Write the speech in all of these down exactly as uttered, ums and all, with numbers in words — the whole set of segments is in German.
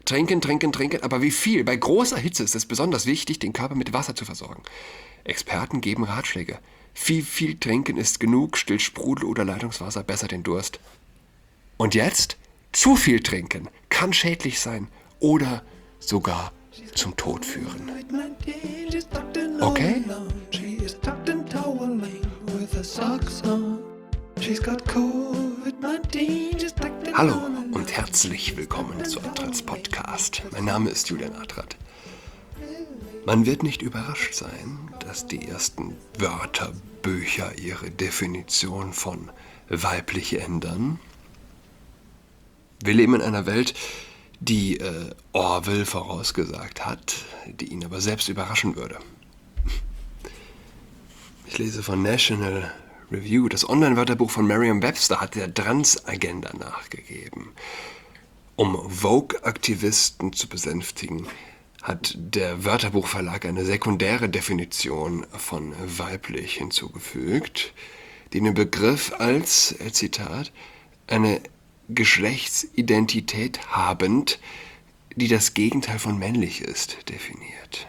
Trinken, trinken, trinken, aber wie viel? Bei großer Hitze ist es besonders wichtig, den Körper mit Wasser zu versorgen. Experten geben Ratschläge. Viel, viel trinken ist genug, stillt Sprudel oder Leitungswasser besser den Durst. Und jetzt? Zu viel trinken kann schädlich sein oder sogar zum Tod führen. Okay? Hallo und herzlich willkommen zu Adrats Podcast. Mein Name ist Julian Adrat. Man wird nicht überrascht sein, dass die ersten Wörterbücher ihre Definition von weiblich ändern. Wir leben in einer Welt, die äh, Orwell vorausgesagt hat, die ihn aber selbst überraschen würde. Ich lese von National Review, das Online-Wörterbuch von Merriam-Webster hat der Trans-Agenda nachgegeben. Um Vogue-Aktivisten zu besänftigen, hat der Wörterbuchverlag eine sekundäre Definition von weiblich hinzugefügt, die den Begriff als, äh, Zitat, eine Geschlechtsidentität habend, die das Gegenteil von männlich ist, definiert.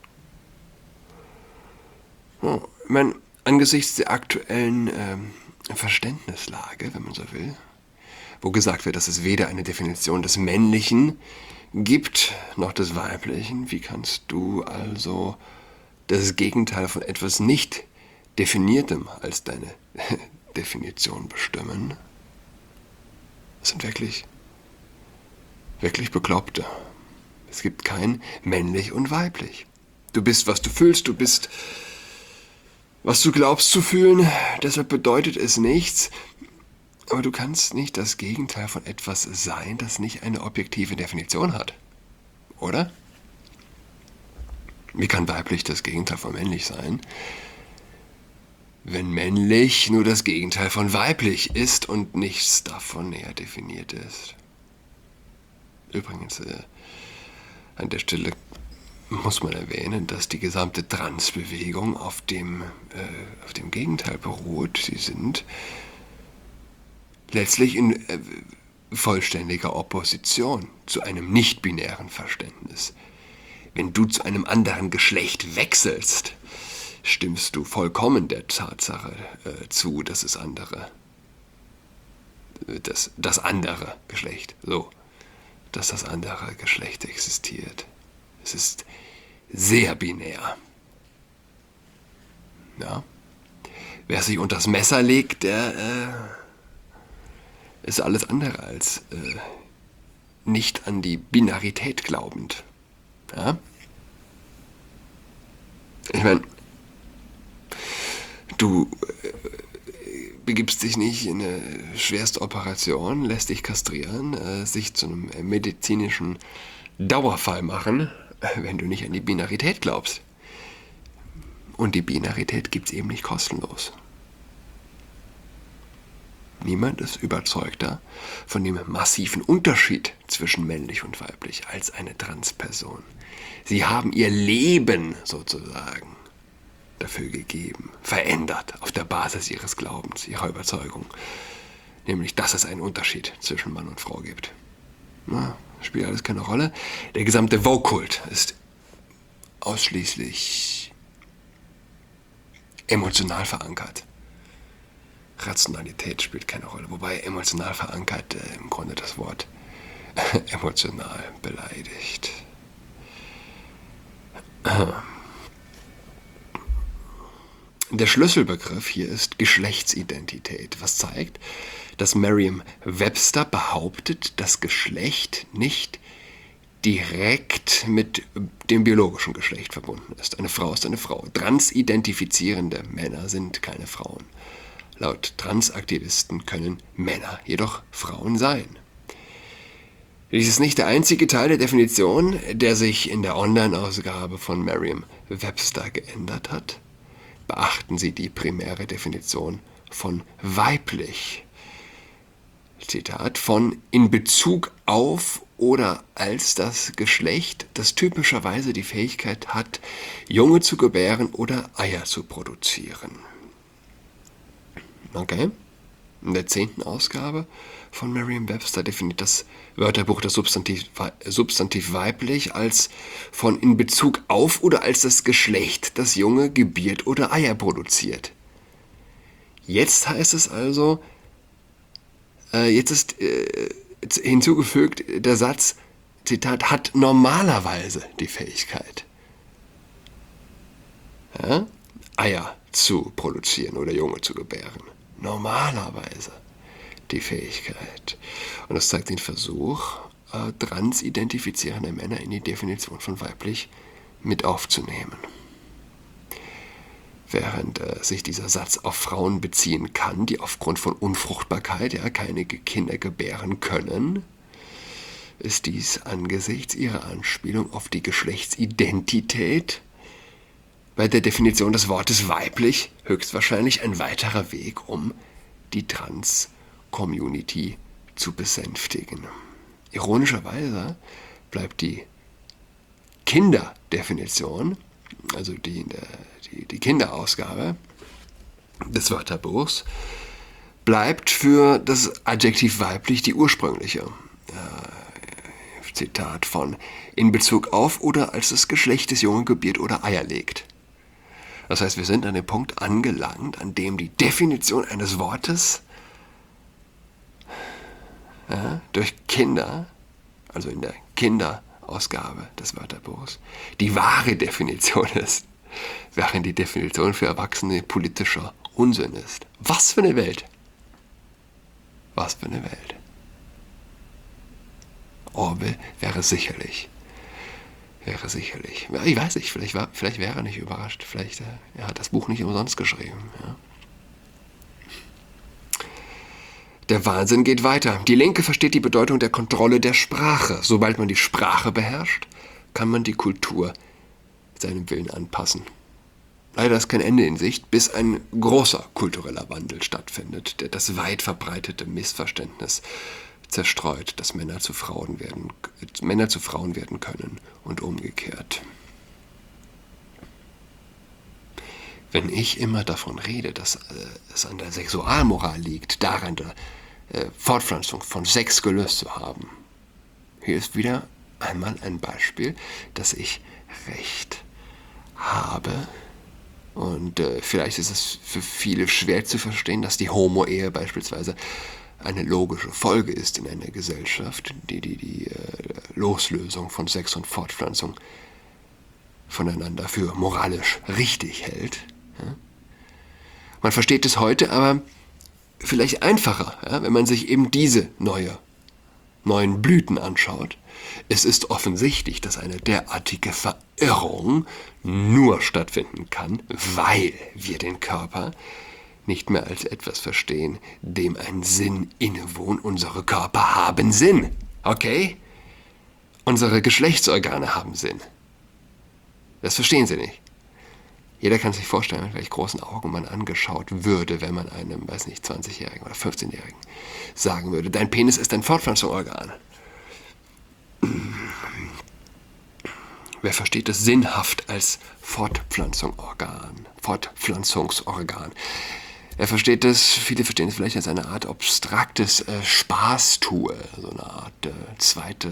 Oh, ich meine, angesichts der aktuellen ähm, Verständnislage, wenn man so will, wo gesagt wird, dass es weder eine Definition des Männlichen gibt, noch des Weiblichen, wie kannst du also das Gegenteil von etwas nicht Definiertem als deine Definition bestimmen? Das sind wirklich, wirklich Bekloppte. Es gibt kein männlich und weiblich. Du bist, was du fühlst, du bist, was du glaubst zu fühlen, deshalb bedeutet es nichts. Aber du kannst nicht das Gegenteil von etwas sein, das nicht eine objektive Definition hat. Oder? Wie kann weiblich das Gegenteil von männlich sein, wenn männlich nur das Gegenteil von weiblich ist und nichts davon näher definiert ist? Übrigens, äh, an der Stelle muss man erwähnen, dass die gesamte Transbewegung auf dem, äh, auf dem Gegenteil beruht. Sie sind letztlich in äh, vollständiger Opposition zu einem nicht-binären Verständnis. Wenn du zu einem anderen Geschlecht wechselst, stimmst du vollkommen der Tatsache äh, zu, dass es andere, dass das andere Geschlecht, so, dass das andere Geschlecht existiert. Es ist sehr binär. Ja? Wer sich unter das Messer legt, der äh, ist alles andere als äh, nicht an die Binarität glaubend. Ja? Ich meine, du äh, begibst dich nicht in eine schwerste Operation, lässt dich kastrieren, äh, sich zu einem medizinischen Dauerfall machen, wenn du nicht an die Binarität glaubst. Und die Binarität gibt es eben nicht kostenlos. Niemand ist überzeugter von dem massiven Unterschied zwischen männlich und weiblich als eine Transperson. Sie haben ihr Leben sozusagen dafür gegeben, verändert auf der Basis ihres Glaubens, ihrer Überzeugung. Nämlich, dass es einen Unterschied zwischen Mann und Frau gibt. Na, spielt alles keine Rolle. Der gesamte Vogue-Kult ist ausschließlich emotional verankert. Rationalität spielt keine Rolle, wobei emotional verankert äh, im Grunde das Wort emotional beleidigt. Der Schlüsselbegriff hier ist Geschlechtsidentität, was zeigt, dass Merriam-Webster behauptet, dass Geschlecht nicht direkt mit dem biologischen Geschlecht verbunden ist. Eine Frau ist eine Frau. Transidentifizierende Männer sind keine Frauen. Laut Transaktivisten können Männer jedoch Frauen sein. Dies ist nicht der einzige Teil der Definition, der sich in der Online-Ausgabe von Merriam-Webster geändert hat. Beachten Sie die primäre Definition von weiblich. Zitat, von in Bezug auf oder als das Geschlecht, das typischerweise die Fähigkeit hat, Junge zu gebären oder Eier zu produzieren. Okay? In der zehnten Ausgabe von Merriam-Webster definiert das Wörterbuch das Substantiv, Substantiv weiblich als von in Bezug auf oder als das Geschlecht, das Junge gebiert oder Eier produziert. Jetzt heißt es also, äh, jetzt ist äh, hinzugefügt der Satz, Zitat, hat normalerweise die Fähigkeit, ja, Eier zu produzieren oder Junge zu gebären. Normalerweise die Fähigkeit. Und das zeigt den Versuch, äh, transidentifizierende Männer in die Definition von weiblich mit aufzunehmen. Während äh, sich dieser Satz auf Frauen beziehen kann, die aufgrund von Unfruchtbarkeit ja keine Kinder gebären können, ist dies angesichts ihrer Anspielung auf die Geschlechtsidentität bei der Definition des Wortes weiblich höchstwahrscheinlich ein weiterer Weg, um die Trans-Community zu besänftigen. Ironischerweise bleibt die Kinderdefinition, also die, die, die Kinderausgabe des Wörterbuchs, bleibt für das Adjektiv weiblich die ursprüngliche. Äh, Zitat von in Bezug auf oder als das Geschlecht des Jungen gebiert oder Eier legt. Das heißt, wir sind an dem Punkt angelangt, an dem die Definition eines Wortes ja, durch Kinder, also in der Kinderausgabe des Wörterbuchs, die wahre Definition ist, während die Definition für Erwachsene politischer Unsinn ist. Was für eine Welt! Was für eine Welt! Orwell wäre sicherlich, wäre sicherlich, ich weiß nicht, vielleicht, war, vielleicht wäre er nicht überrascht, vielleicht äh, er hat das Buch nicht umsonst geschrieben. Ja. Der Wahnsinn geht weiter. Die Linke versteht die Bedeutung der Kontrolle der Sprache. Sobald man die Sprache beherrscht, kann man die Kultur seinem Willen anpassen. Leider ist kein Ende in Sicht, bis ein großer kultureller Wandel stattfindet, der das weit verbreitete Missverständnis zerstreut, dass Männer zu Frauen werden, Männer zu Frauen werden können und umgekehrt. Wenn ich immer davon rede, dass äh, es an der Sexualmoral liegt, daran der äh, Fortpflanzung von Sex gelöst zu haben, hier ist wieder einmal ein Beispiel, dass ich Recht habe. Und äh, vielleicht ist es für viele schwer zu verstehen, dass die Homo-Ehe beispielsweise eine logische Folge ist in einer Gesellschaft, die die, die äh, Loslösung von Sex und Fortpflanzung voneinander für moralisch richtig hält. Ja? Man versteht es heute aber vielleicht einfacher, ja, wenn man sich eben diese neue, neuen Blüten anschaut. Es ist offensichtlich, dass eine derartige Verirrung nur stattfinden kann, weil wir den Körper nicht mehr als etwas verstehen, dem ein Sinn innewohnt. Unsere Körper haben Sinn, okay? Unsere Geschlechtsorgane haben Sinn. Das verstehen Sie nicht. Jeder kann sich vorstellen, mit welch großen Augen man angeschaut würde, wenn man einem, weiß nicht, zwanzigjährigen oder fünfzehnjährigen sagen würde, dein Penis ist ein Fortpflanzungsorgan. Wer versteht es sinnhaft als Fortpflanzungsorgan, Fortpflanzungsorgan? Er versteht es, viele verstehen es vielleicht als eine Art abstraktes äh, Spaßtue, so eine Art äh, zweite,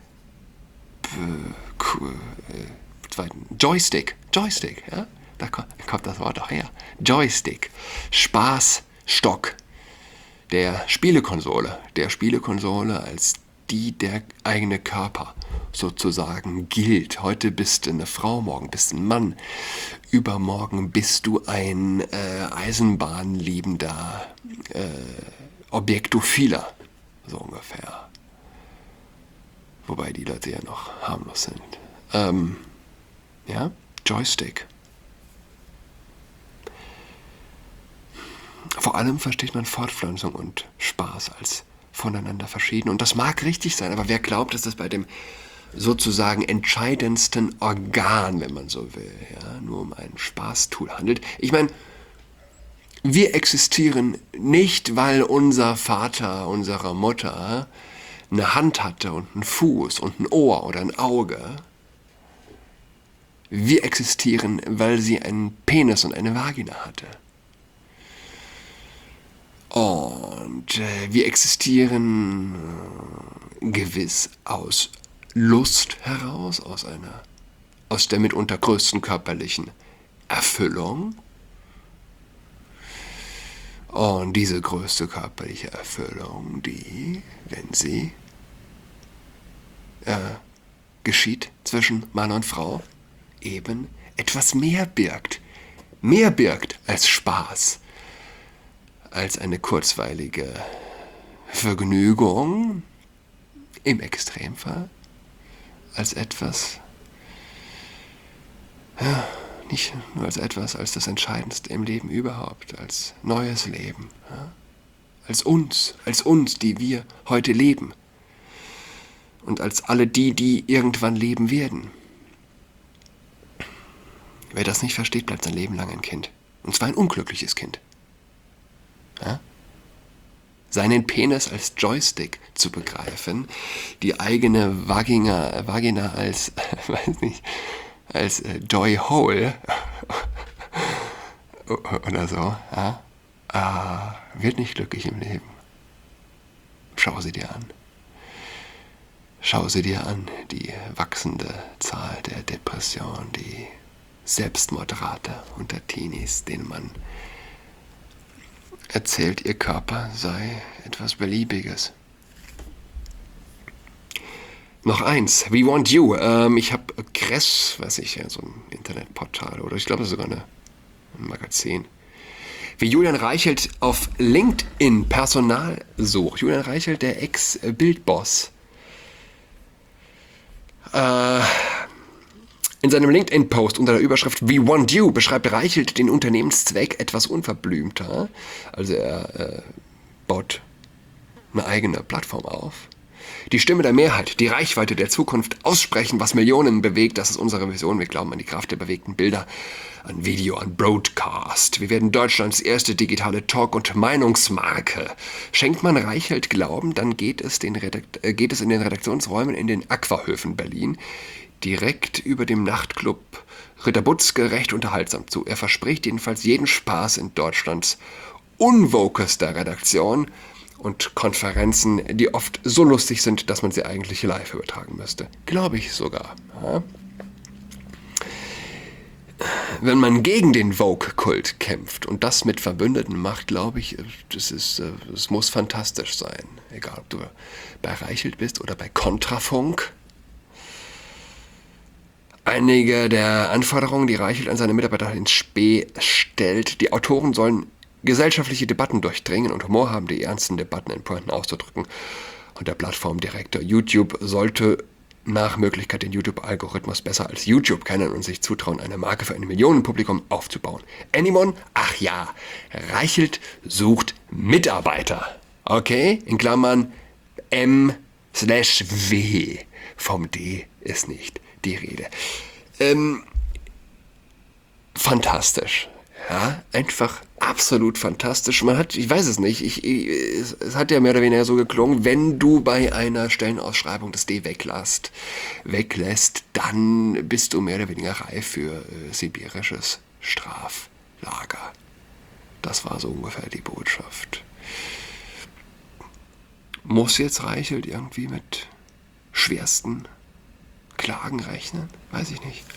äh, zweiten Joystick, Joystick, ja, da kommt, kommt das Wort auch her, Joystick, Spaßstock der Spielekonsole, der Spielekonsole als die der eigene Körper sozusagen gilt. Heute bist du eine Frau, morgen bist du ein Mann, übermorgen bist du ein äh, eisenbahnliebender äh, Objektophiler, so ungefähr. Wobei die Leute ja noch harmlos sind. Ähm, ja, Joystick. Vor allem versteht man Fortpflanzung und Spaß als voneinander verschieden. Und das mag richtig sein, aber wer glaubt, dass das bei dem sozusagen entscheidendsten Organ, wenn man so will, ja, nur um ein Spaßtool handelt? Ich meine, wir existieren nicht, weil unser Vater, unsere Mutter eine Hand hatte und einen Fuß und ein Ohr oder ein Auge. Wir existieren, weil sie einen Penis und eine Vagina hatte. Und äh, wir existieren äh, gewiss aus Lust heraus, aus einer, aus der mitunter größten körperlichen Erfüllung. Und diese größte körperliche Erfüllung, die, wenn sie äh, geschieht zwischen Mann und Frau, eben etwas mehr birgt. Mehr birgt als Spaß, als eine kurzweilige Vergnügung, im Extremfall, als etwas, ja, nicht nur als etwas, als das Entscheidendste im Leben überhaupt, als neues Leben, ja, als uns, als uns, die wir heute leben und als alle die, die irgendwann leben werden. Wer das nicht versteht, bleibt sein Leben lang ein Kind. Und zwar ein unglückliches Kind. Ja? Seinen Penis als Joystick zu begreifen, die eigene Vagina, Vagina als, weiß nicht, als äh, Joy Hole oder so, ja? äh, wird nicht glücklich im Leben. Schau sie dir an. Schau sie dir an, die wachsende Zahl der Depressionen, die Selbstmordrate unter Teenies, denen man erzählt, ihr Körper sei etwas Beliebiges. Noch eins, We Want You. Ähm, ich habe Kress, weiß ich, so ein Internetportal oder ich glaube sogar eine, ein Magazin. Wie Julian Reichelt auf LinkedIn Personal sucht. Julian Reichelt, der Ex-Bildboss. Äh... In seinem LinkedIn-Post unter der Überschrift We Want You beschreibt Reichelt den Unternehmenszweck etwas unverblümter. Also er äh, baut eine eigene Plattform auf. Die Stimme der Mehrheit, die Reichweite der Zukunft, aussprechen, was Millionen bewegt, das ist unsere Vision. Wir glauben an die Kraft der bewegten Bilder, an Video, an Broadcast. Wir werden Deutschlands erste digitale Talk- und Meinungsmarke. Schenkt man Reichelt Glauben, dann geht es, den Redakt- äh, geht es in den Redaktionsräumen in den Aquahöfen Berlin direkt über dem Nachtclub Ritter Butzke recht unterhaltsam zu. Er verspricht jedenfalls jeden Spaß in Deutschlands unwokester Redaktion und Konferenzen, die oft so lustig sind, dass man sie eigentlich live übertragen müsste. Glaube ich sogar. Ja? Wenn man gegen den Vogue-Kult kämpft und das mit Verbündeten macht, glaube ich, das, ist, das muss fantastisch sein. Egal, ob du bei Reichelt bist oder bei Kontrafunk. Einige der Anforderungen, die Reichelt an seine Mitarbeiter ins Spe stellt, die Autoren sollen gesellschaftliche Debatten durchdringen und Humor haben, die ernsten Debatten in Pointen auszudrücken. Und der Plattformdirektor YouTube sollte nach Möglichkeit den YouTube-Algorithmus besser als YouTube kennen und sich zutrauen, eine Marke für ein Millionenpublikum aufzubauen. Anyone? Ach ja, Reichelt sucht Mitarbeiter. Okay? In Klammern M slash W. Vom D ist nicht die Rede. Ähm, fantastisch. Ja, einfach absolut fantastisch. Man hat, ich weiß es nicht, ich, ich, es, es hat ja mehr oder weniger so geklungen, wenn du bei einer Stellenausschreibung das D weglässt, weglässt, dann bist du mehr oder weniger reif für äh, sibirisches Straflager. Das war so ungefähr die Botschaft. Muss jetzt Reichelt irgendwie mit schwersten Klagen rechnen? Weiß ich nicht.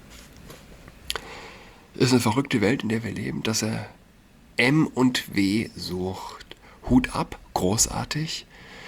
Ist eine verrückte Welt, in der wir leben, dass er M und W sucht. Hut ab, großartig.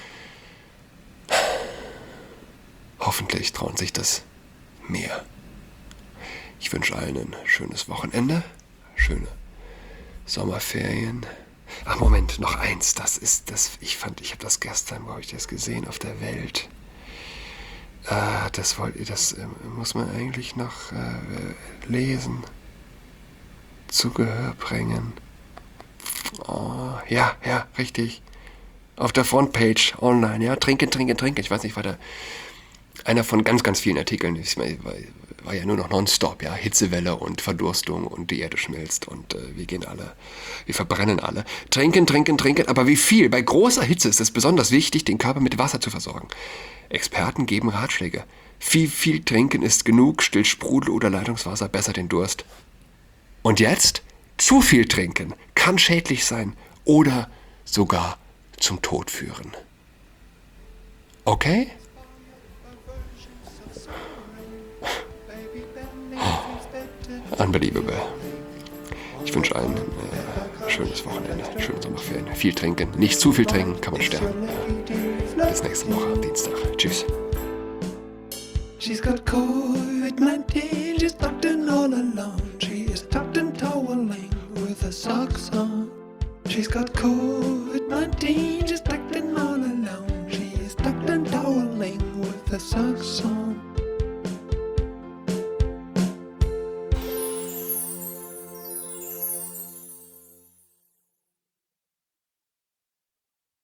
Hoffentlich trauen sich das mehr. Ich wünsche allen ein schönes Wochenende, schöne Sommerferien. Ach Moment, noch eins. Das ist das. Ich fand, ich habe das gestern, wo habe ich das gesehen auf der Welt. Äh, das wollte, das äh, muss man eigentlich noch äh, lesen. Zu Gehör bringen. Oh, ja, ja, richtig. Auf der Frontpage online, ja, trinken, trinken, trinken. Ich weiß nicht, war da einer von ganz, ganz vielen Artikeln. Ich meine, war, war ja nur noch nonstop, ja, Hitzewelle und Verdurstung und die Erde schmilzt und äh, wir gehen alle, wir verbrennen alle. Trinken, trinken, trinken, aber wie viel? Bei großer Hitze ist es besonders wichtig, den Körper mit Wasser zu versorgen. Experten geben Ratschläge. Viel, viel trinken ist genug, stillt Sprudel oder Leitungswasser besser den Durst. Und jetzt? Zu viel trinken kann schädlich sein oder sogar zum Tod führen. Okay? Unbelievable. Ich wünsche allen ein äh, schönes Wochenende, schöne Sommerferien. Viel trinken, nicht zu viel trinken, kann man sterben. Äh, bis nächste Woche am Dienstag. Tschüss. She's got COVID nineteen, she's tucked in all alone. She is tucked in toweling with her socks on. She's got COVID nineteen, she's tucked in all alone. She is tucked in toweling with her socks on.